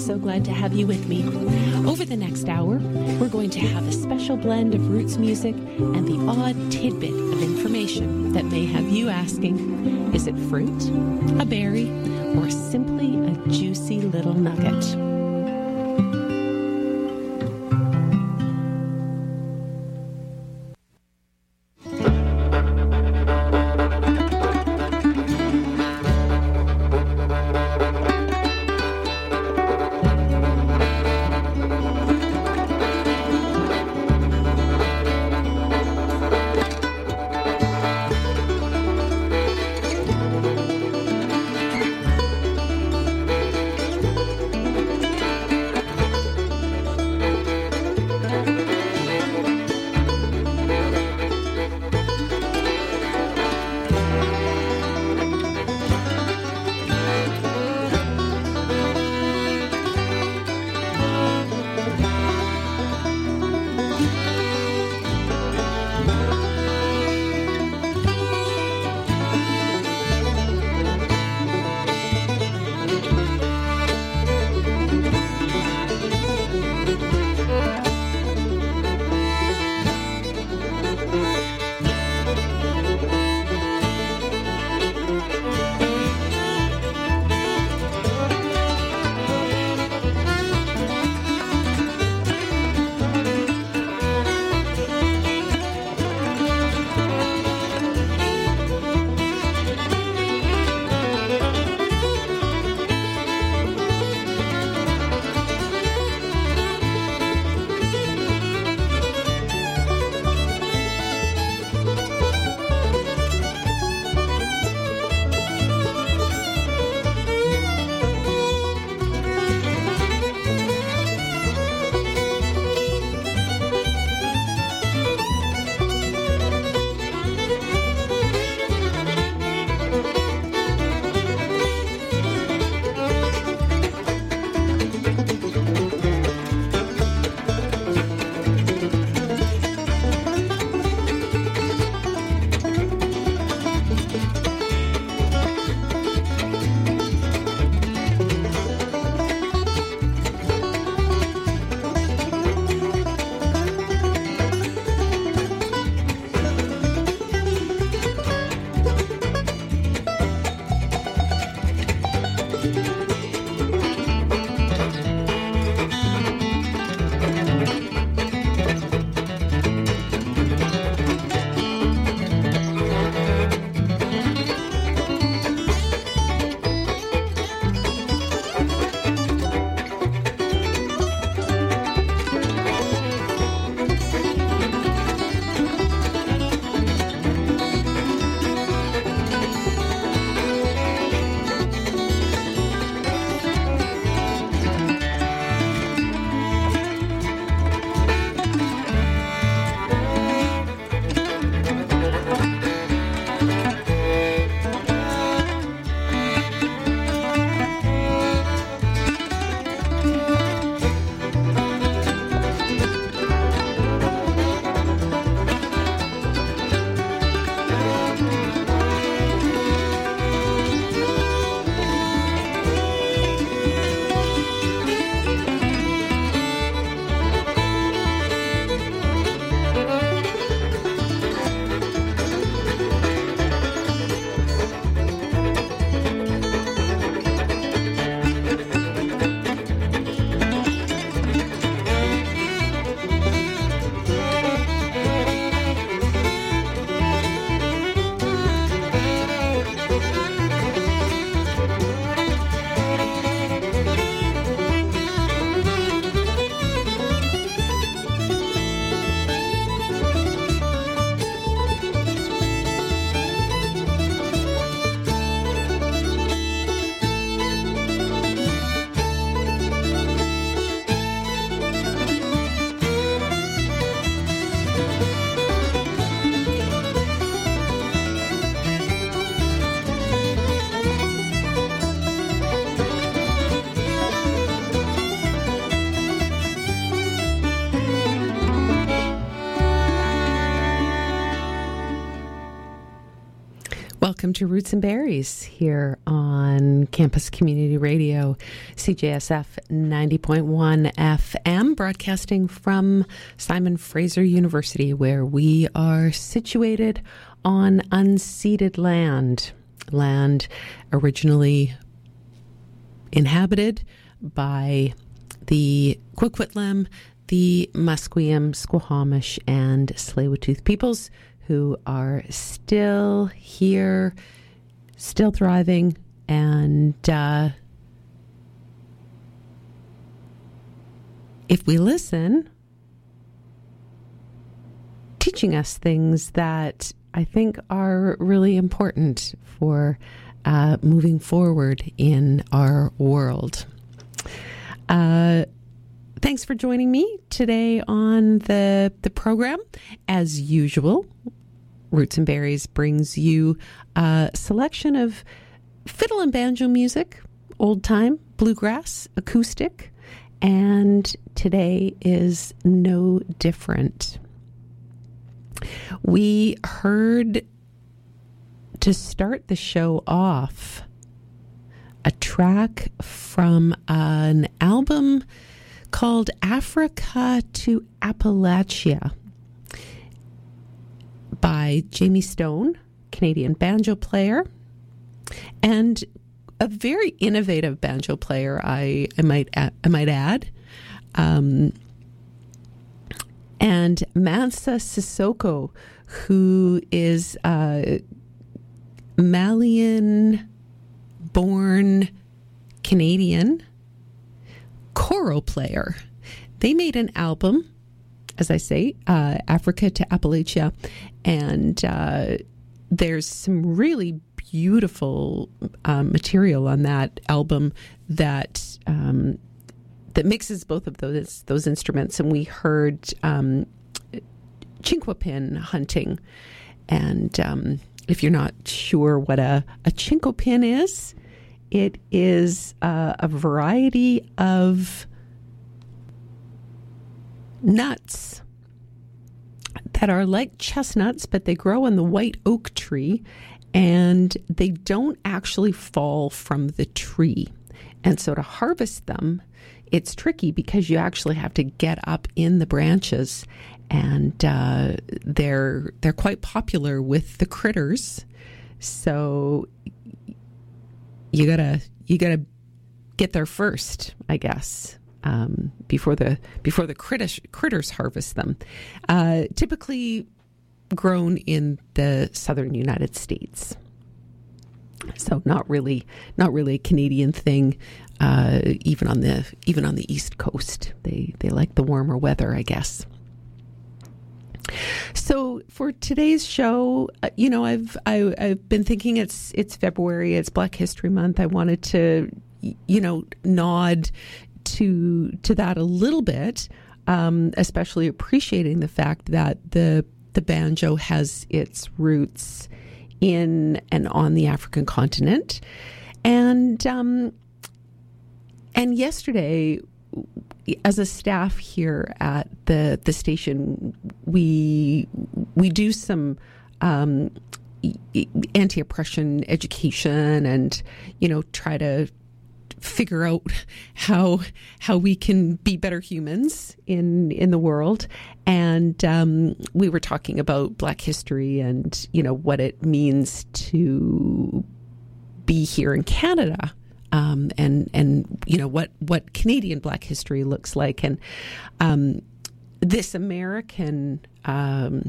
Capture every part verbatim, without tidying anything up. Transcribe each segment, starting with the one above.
so glad to have you with me. Over the next hour, we're going to have a special blend of roots music and the odd tidbit of information that may have you asking, is it fruit, a berry, or simply a juicy little nugget? Welcome to Roots and Berries here on Campus Community Radio, C J S F ninety point one F M, broadcasting from Simon Fraser University, where we are situated on unceded land, land originally inhabited by the Coquitlam, the Musqueam, Squamish, and Tsleil-Waututh peoples, who are still here, still thriving, and uh, if we listen, teaching us things that I think are really important for uh, moving forward in our world. Uh, thanks for joining me today on the the program. As usual, Roots and Berries brings you a selection of fiddle and banjo music, old time, bluegrass, acoustic, and today is no different. We heard, to start the show off, a track from an album called Africa to Appalachia by Jamie Stone, Canadian banjo player, and a very innovative banjo player, I, I might I might add. Um, and Mansa Sissoko, who is a Malian-born Canadian choral player. They made an album, as I say, uh, Africa to Appalachia, and uh, there's some really beautiful um, material on that album that um, that mixes both of those those instruments. And we heard um, chinkapin hunting, and um, if you're not sure what a, a chinkapin is, it is uh, a variety of nuts that are like chestnuts, but they grow on the white oak tree, and they don't actually fall from the tree. And so to harvest them, it's tricky because you actually have to get up in the branches, and uh, they're they're quite popular with the critters. So you gotta you gotta get there first, I guess. Um, before the before the critters, critters harvest them. Uh, typically grown in the southern United States, so not really not really a Canadian thing. Uh, even on the even on the East Coast, they they like the warmer weather, I guess. So for today's show, uh, you know, I've I, I've been thinking it's it's February, it's Black History Month. I wanted to, you know, nod to to that a little bit, um, especially appreciating the fact that the the banjo has its roots in and on the African continent. And um, and yesterday, as a staff here at the the station, we we do some um, anti-oppression education, and you know, try to figure out how how we can be better humans in in the world. And um, we were talking about Black history and, you know, what it means to be here in Canada, um, and and you know what what Canadian Black history looks like. And um, this American um,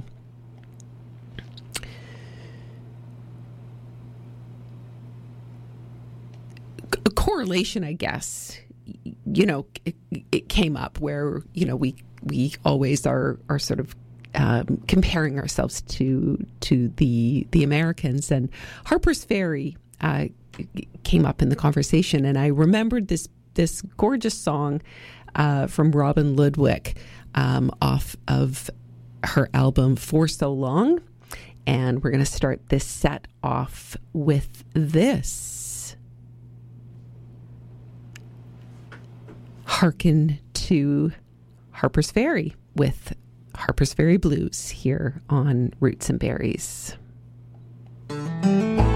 correlation, I guess, you know, it, it came up where, you know, we we always are are sort of um, comparing ourselves to to the the Americans, and Harper's Ferry uh, came up in the conversation, and I remembered this this gorgeous song uh, from Robin Ludwig um, off of her album For So Long, and we're going to start this set off with this. Hearken to Harper's Ferry with Harper's Ferry Blues here on Roots and Berries.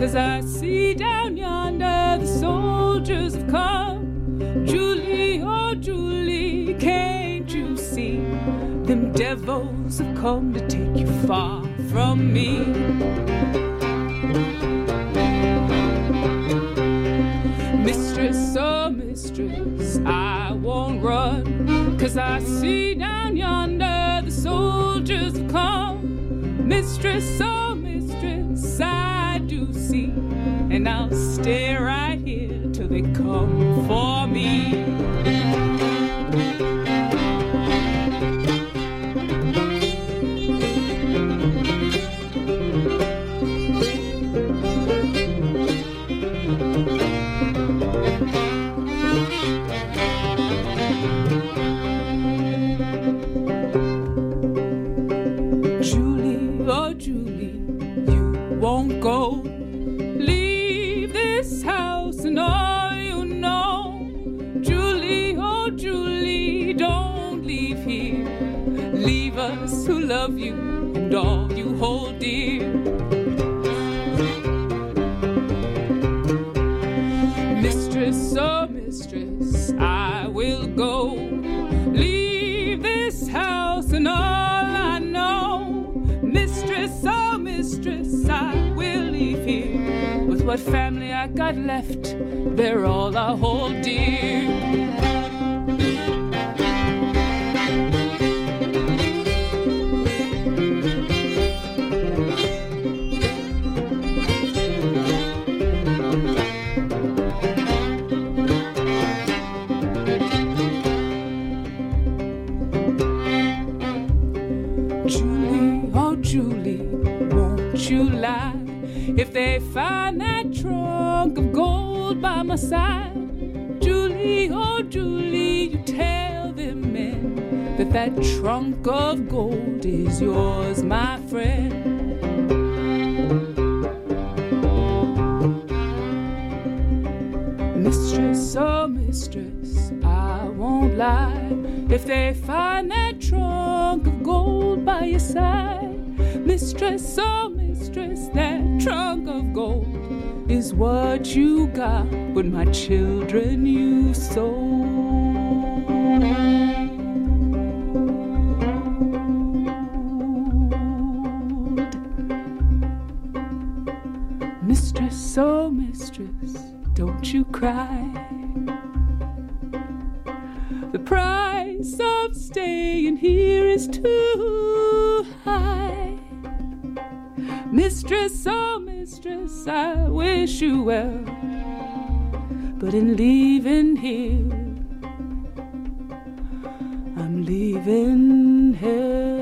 'cause I see down yonder the soldiers have come. Julie, oh Julie, can't you see? Them devils have come to take you far from me. Mistress, oh mistress, I won't run, 'cause I see down yonder the soldiers have come. Mistress, oh mistress, I do see, and I'll stay right here till they come for me. Won't go. Leave this house and all you know. Julie, oh Julie, don't leave here. Leave us who love you and all you hold dear. Mistress, oh mistress, I will go. Leave this house and all I know. Mistress, oh mistress, I will leave here. With what family I got left, they're all I hold dear. If they find that trunk of gold by my side, Julie, oh Julie, you tell them men that that trunk of gold is yours, my friend. Mistress, oh mistress, I won't lie. If they find that trunk of gold by your side, mistress, oh mistress, that trunk of gold is what you got with my children you sold. Mistress, oh mistress, don't you cry. The price of staying here is too high. Mistress, oh mistress, I wish you well, but in leaving here, I'm leaving hell.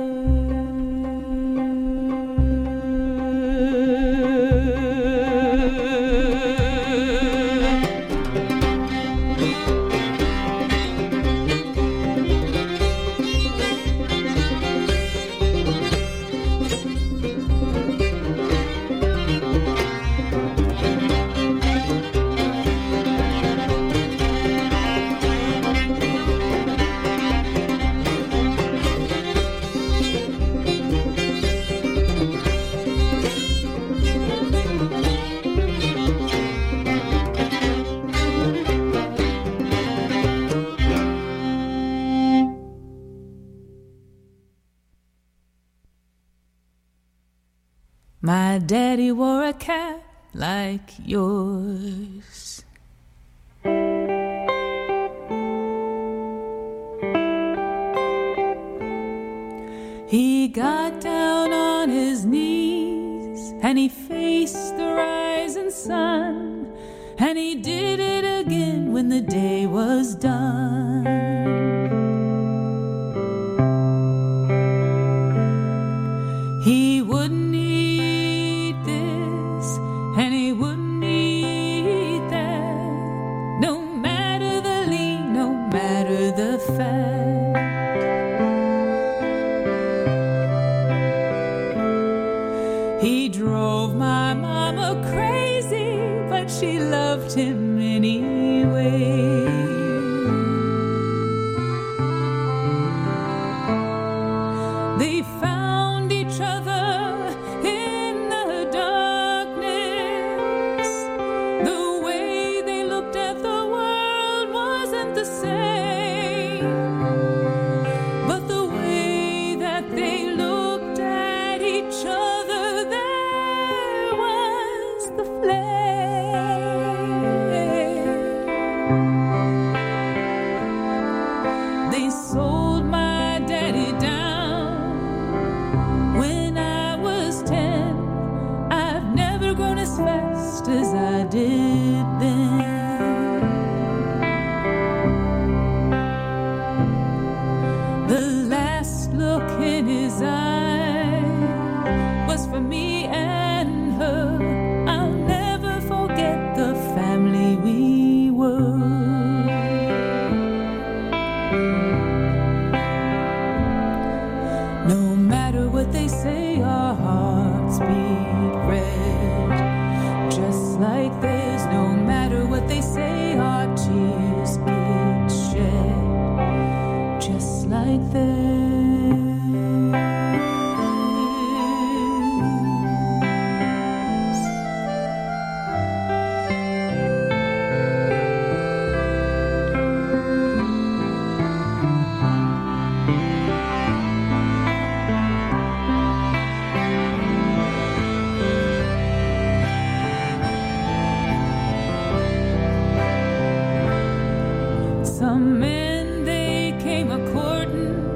My daddy wore a cap like yours. He got down on his knees and he faced the rising sun, and he did it again when the day was done. He wouldn't she loved him anyway. They found each other in the darkness. like this. No matter what they say, our tears get shed just like this. Some men, they came a-courting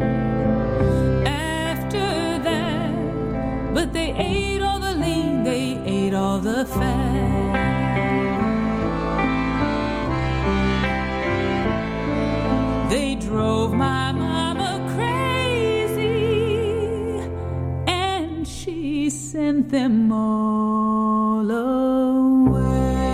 after that, but they ate all the lean, they ate all the fat. They drove my mama crazy, and she sent them all away.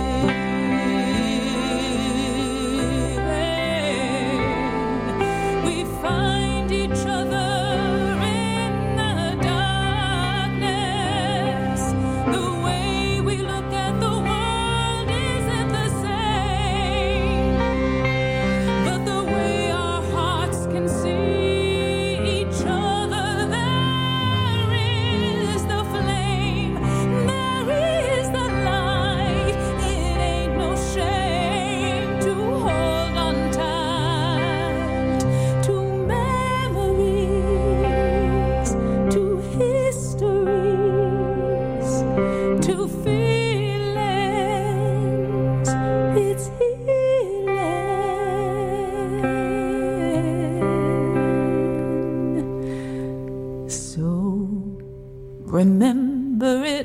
Remember it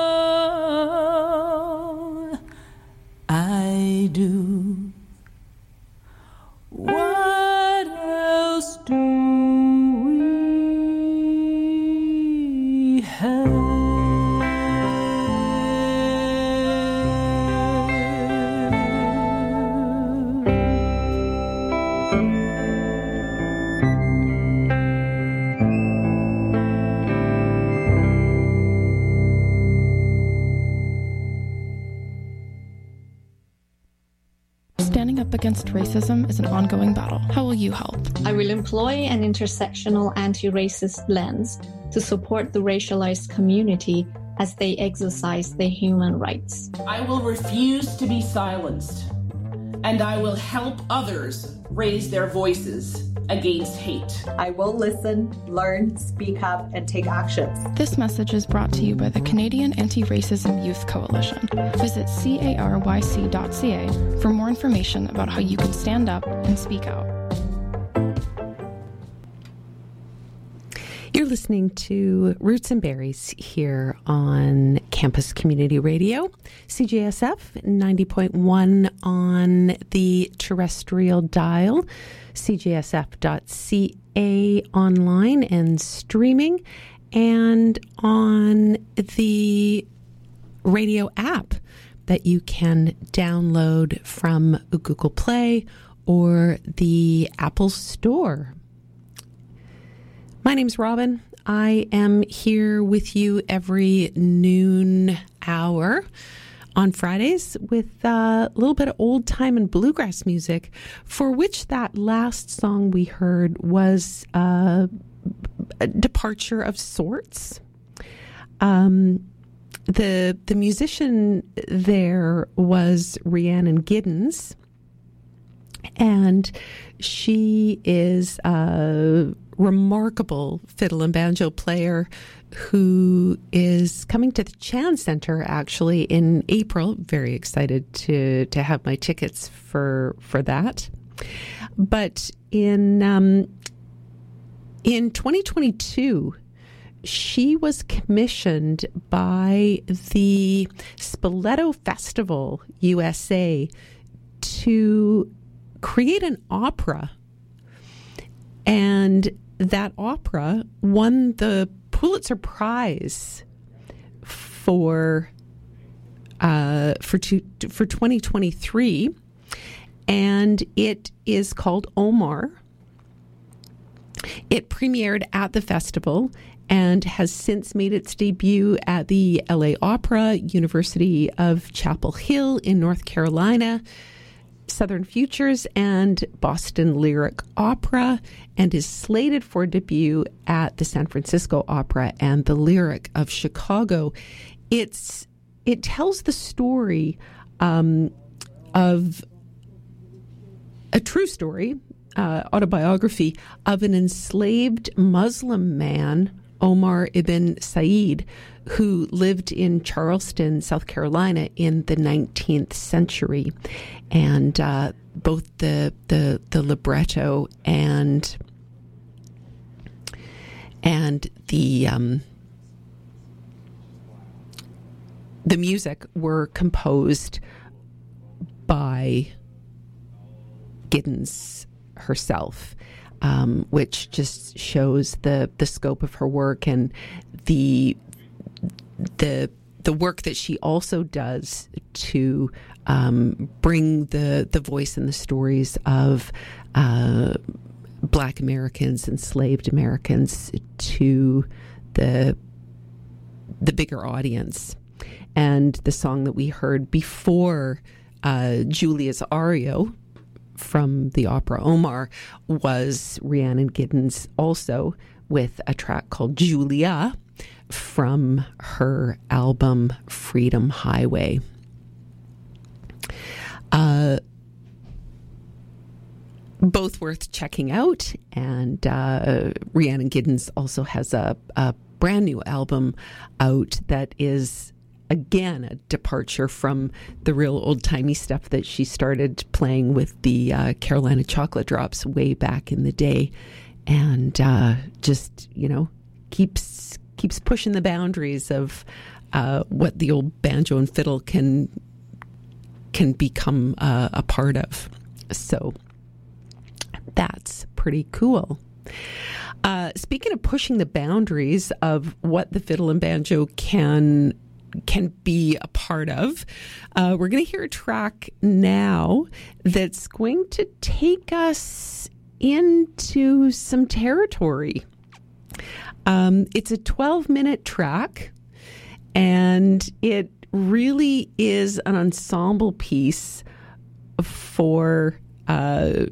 all, I do. What else do we have? Standing up against racism is an ongoing battle. How will you help? I will employ an intersectional anti-racist lens to support the racialized community as they exercise their human rights. I will refuse to be silenced, and I will help others raise their voices against hate. I will listen, learn, speak up, and take actions. This message is brought to you by the Canadian Anti-Racism Youth Coalition. Visit caryc dot c a for more information about how you can stand up and speak out. You're listening to Roots and Berries here on Campus Community Radio, C J S F ninety point one on the terrestrial dial, c j s f dot c a online and streaming, and on the radio app that you can download from Google Play or the Apple Store. My name's Robin. I am here with you every noon hour on Fridays with a little bit of old time and bluegrass music, for which that last song we heard was uh, a departure of sorts. Um, the the musician there was Rhiannon Giddens, and she is a remarkable fiddle and banjo player who is coming to the Chan Center actually in April. Very excited to to have my tickets for for that. But in um, in twenty twenty-two, she was commissioned by the Spoleto Festival U S A to create an opera, and that opera won the Pulitzer Prize for uh, for two, for twenty twenty-three, and it is called Omar. It premiered at the festival, and has since made its debut at the L A Opera, University of Chapel Hill in North Carolina, Southern Futures, and Boston Lyric Opera, and is slated for debut at the San Francisco Opera and the Lyric of Chicago. It's it tells the story um, of a true story, uh, autobiography of an enslaved Muslim man, Omar ibn Said, who lived in Charleston, South Carolina in the nineteenth century. And uh, both the, the the libretto and and the um, the music were composed by Giddens herself, um, which just shows the the scope of her work and the the the work that she also does to um, bring the the voice and the stories of uh, Black Americans, enslaved Americans, to the the bigger audience. And the song that we heard before uh, Julia's aria from the opera Omar was Rhiannon Giddens, also with a track called Julia from her album Freedom Highway. Uh, both worth checking out, and uh, Rhiannon Giddens also has a, a brand new album out that is, again, a departure from the real old-timey stuff that she started playing with the uh, Carolina Chocolate Drops way back in the day, and uh, just, you know, keeps keeps pushing the boundaries of uh, what the old banjo and fiddle can can become uh, a part of. So that's pretty cool. Uh, speaking of pushing the boundaries of what the fiddle and banjo can can be a part of, uh, we're going to hear a track now that's going to take us into some territory. Um, it's a twelve-minute track, and it really is an ensemble piece for uh,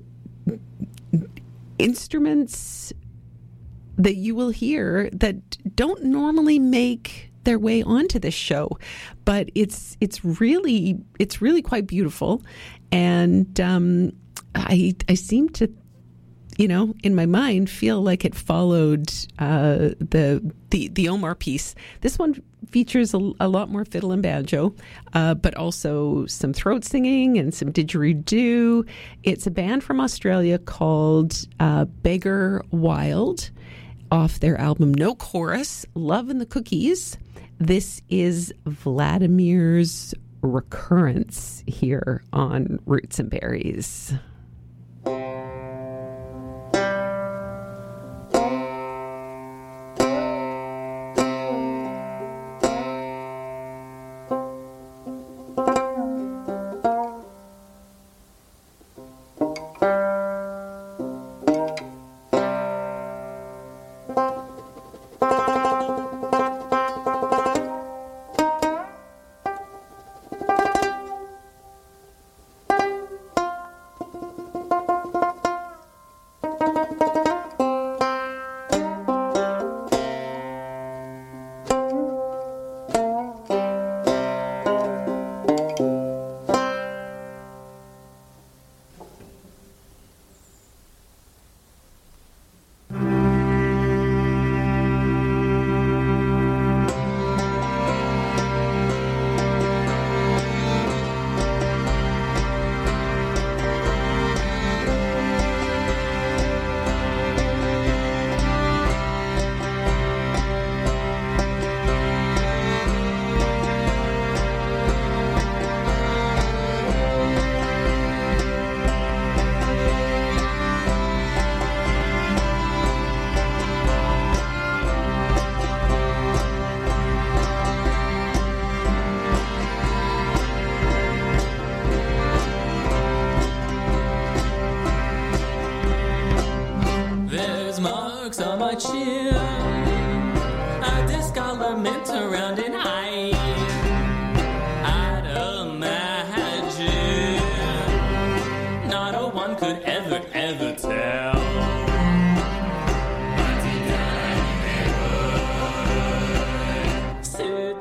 instruments that you will hear that don't normally make their way onto this show, but it's it's really it's really quite beautiful, and um, I I seem to, you know, in my mind, feel like it followed uh, the the the Omar piece. This one features a, a lot more fiddle and banjo, uh, but also some throat singing and some didgeridoo. It's a band from Australia called uh, Beggar Wild, off their album No Chorus, Love and the Cookies. This is Vladimir's Recurrence here on Roots and Berries.